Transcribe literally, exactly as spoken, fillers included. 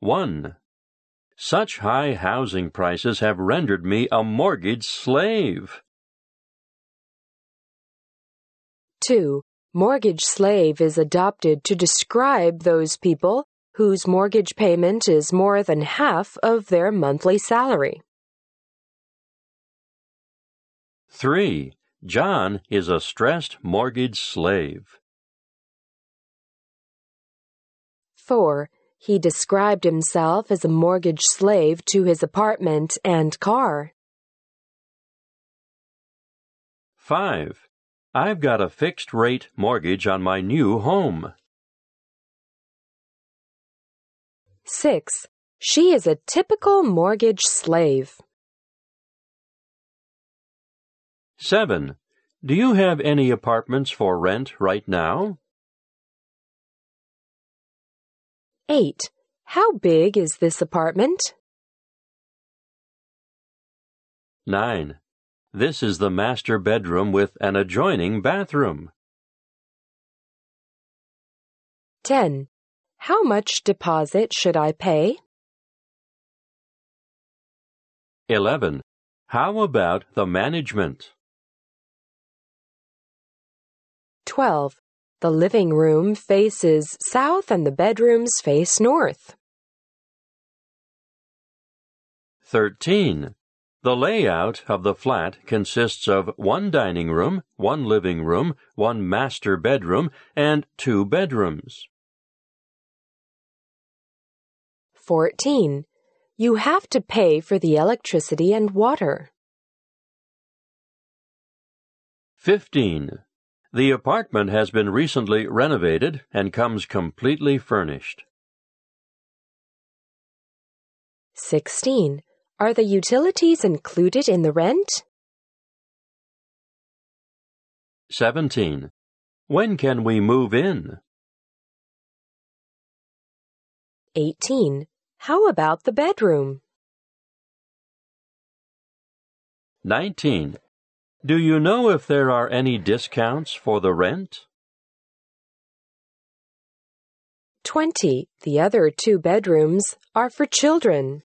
one. Such high housing prices have rendered me a mortgage slave. two. Mortgage slave is adopted to describe those people whose mortgage payment is more than half of their monthly salary. three. John is a stressed mortgage slave. four. He described himself as a mortgage slave to his apartment and car. five. I've got a fixed-rate mortgage on my new home. six. She is a typical mortgage slave. seven. Do you have any apartments for rent right now? eight. How big is this apartment? nine. This is the master bedroom with an adjoining bathroom. ten. How much deposit should I pay? eleven. How about the management? twelve. The living room faces south and the bedrooms face north. thirteen. The layout of the flat consists of one dining room, one living room, one master bedroom, and two bedrooms. fourteen. You have to pay for the electricity and water. fifteen. The apartment has been recently renovated and comes completely furnished. sixteen. Are the utilities included in the rent? seventeen. When can we move in? eighteen. How about the bedroom? nineteen. Do you know if there are any discounts for the rent? twenty. The other two bedrooms are for children.